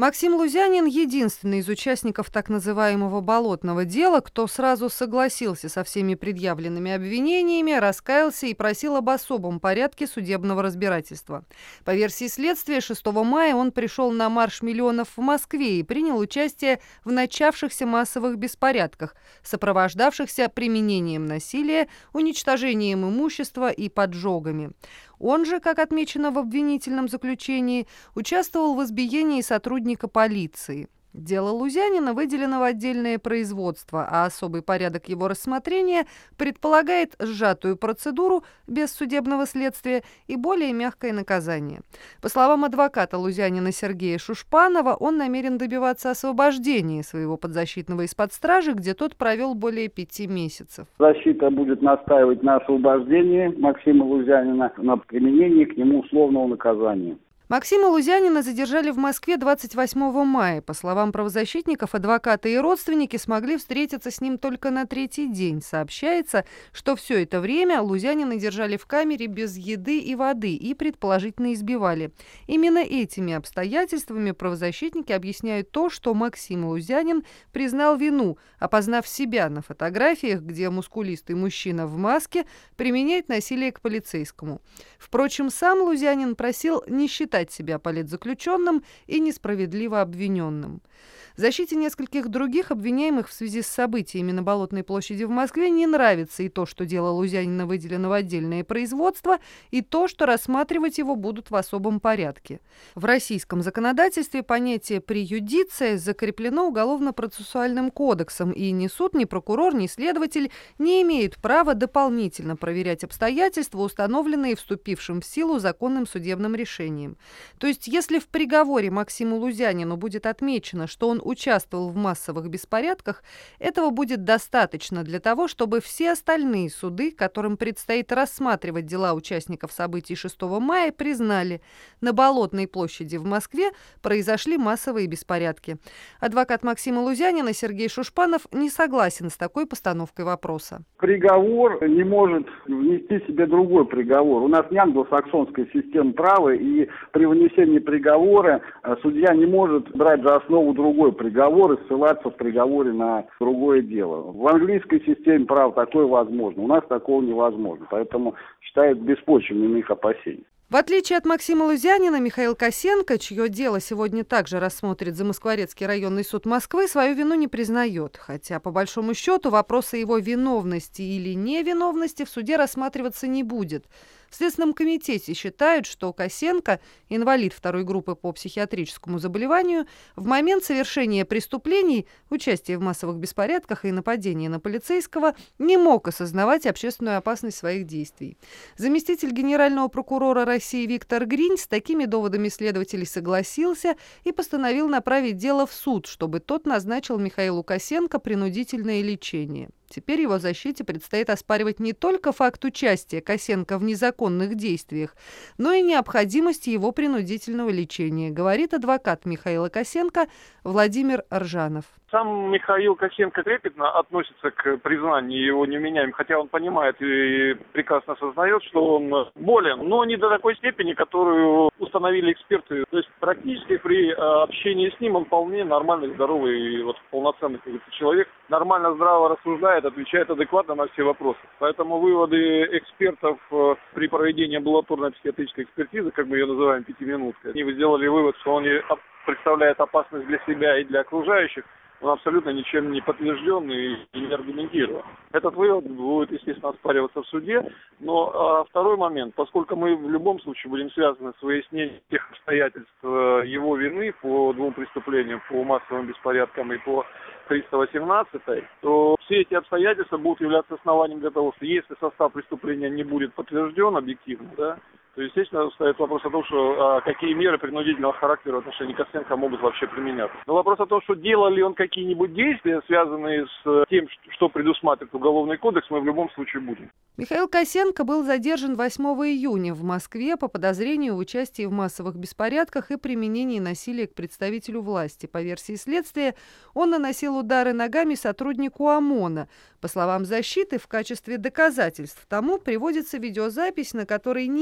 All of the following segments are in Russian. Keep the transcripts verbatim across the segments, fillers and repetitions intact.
Максим Лузянин – единственный из участников так называемого «болотного дела», кто сразу согласился со всеми предъявленными обвинениями, раскаялся и просил об особом порядке судебного разбирательства. По версии следствия, шестого мая он пришел на марш миллионов в Москве и принял участие в начавшихся массовых беспорядках, сопровождавшихся применением насилия, уничтожением имущества и поджогами. Он же, как отмечено в обвинительном заключении, участвовал в избиении сотрудника полиции. Дело Лузянина выделено в отдельное производство, а особый порядок его рассмотрения предполагает сжатую процедуру без судебного следствия и более мягкое наказание. По словам адвоката Лузянина Сергея Шушпанова, он намерен добиваться освобождения своего подзащитного из-под стражи, где тот провел более пяти месяцев. Защита будет настаивать на освобождении Максима Лузянина, на применении к нему условного наказания. Максима Лузянина задержали в Москве двадцать восьмого мая. По словам правозащитников, адвокаты и родственники смогли встретиться с ним только на третий день. Сообщается, что все это время Лузянина держали в камере без еды и воды и предположительно избивали. Именно этими обстоятельствами правозащитники объясняют то, что Максим Лузянин признал вину, опознав себя на фотографиях, где мускулистый мужчина в маске применяет насилие к полицейскому. Впрочем, сам Лузянин просил не считать себя политзаключенным и несправедливо обвиненным. Защите нескольких других обвиняемых в связи с событиями на Болотной площади в Москве не нравится и то, что дело Лузянина выделено в отдельное производство, и то, что рассматривать его будут в особом порядке. В российском законодательстве понятие «преюдиция» закреплено Уголовно-процессуальным кодексом, и ни суд, ни прокурор, ни следователь не имеют права дополнительно проверять обстоятельства, установленные вступившим в силу законным судебным решением. То есть, если в приговоре Максиму Лузянину будет отмечено, что он участвовал в массовых беспорядках, этого будет достаточно для того, чтобы все остальные суды, которым предстоит рассматривать дела участников событий шестого мая, признали: на Болотной площади в Москве произошли массовые беспорядки. Адвокат Максима Лузянина Сергей Шушпанов не согласен с такой постановкой вопроса. Приговор не может внести себе другой приговор. У нас не англосаксонская система права, и при вынесении приговора судья не может брать за основу другой приговор и ссылаться в приговоре на другое дело. В английской системе права такое возможно, у нас такого невозможно, поэтому считают беспочвенными их опасения. В отличие от Максима Лузянина, Михаил Косенко, чье дело сегодня также рассмотрит Замоскворецкий районный суд Москвы, свою вину не признает. Хотя, по большому счету, вопроса его виновности или невиновности в суде рассматриваться не будет. В Следственном комитете считают, что Косенко, инвалид второй группы по психиатрическому заболеванию, в момент совершения преступлений, участия в массовых беспорядках и нападения на полицейского, не мог осознавать общественную опасность своих действий. Заместитель генерального прокурора России Виктор Гринь с такими доводами следователей согласился и постановил направить дело в суд, чтобы тот назначил Михаилу Косенко принудительное лечение. Теперь его защите предстоит оспаривать не только факт участия Косенко в незаконных действиях, но и необходимость его принудительного лечения, говорит адвокат Михаила Косенко Владимир Ржанов. Сам Михаил Косенко трепетно относится к признанию его невменяемым, хотя он понимает и прекрасно осознает, что он болен, но не до такой степени, которую установили эксперты. То есть практически при общении с ним он вполне нормальный, здоровый, вот, полноценный человек, нормально, здраво рассуждает, отвечает адекватно на все вопросы. Поэтому выводы экспертов при проведении амбулаторной психиатрической экспертизы, как мы ее называем, пятиминуткой, они сделали вывод, что он представляет опасность для себя и для окружающих. Он абсолютно ничем не подтвержден и не аргументирован. Этот вывод будет, естественно, оспариваться в суде. Но а, второй момент, поскольку мы в любом случае будем связаны с выяснением тех обстоятельств его вины по двум преступлениям, по массовым беспорядкам и по триста восемнадцатой, то все эти обстоятельства будут являться основанием для того, что если состав преступления не будет подтвержден объективно, да, то, естественно, стоит вопрос о том, что а, какие меры принудительного характера в отношении Косенко могут вообще применяться. Но вопрос о том, что делал ли он какие-нибудь действия, связанные с тем, что предусматривает Уголовный кодекс, мы в любом случае будем. Михаил Косенко был задержан восьмого июня в Москве по подозрению в участии в массовых беспорядках и применении насилия к представителю власти. По версии следствия, он наносил удары ногами сотруднику ОМОНа. По словам защиты, в качестве доказательств тому приводится видеозапись, на которой неизвестно,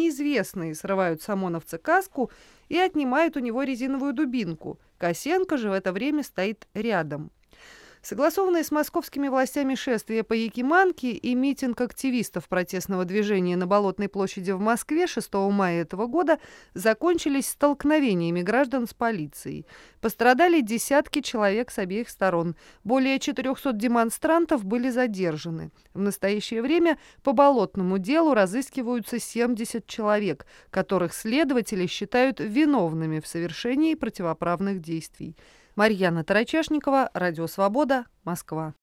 местные срывают с ОМОНовца каску и отнимают у него резиновую дубинку. Косенко же в это время стоит рядом. Согласованные с московскими властями шествие по Якиманке и митинг активистов протестного движения на Болотной площади в Москве шестого мая этого года закончились столкновениями граждан с полицией. Пострадали десятки человек с обеих сторон. Более четырехсот демонстрантов были задержаны. В настоящее время по болотному делу разыскиваются семьдесят человек, которых следователи считают виновными в совершении противоправных действий. Марьяна Тарачешникова, Радио Свобода, Москва.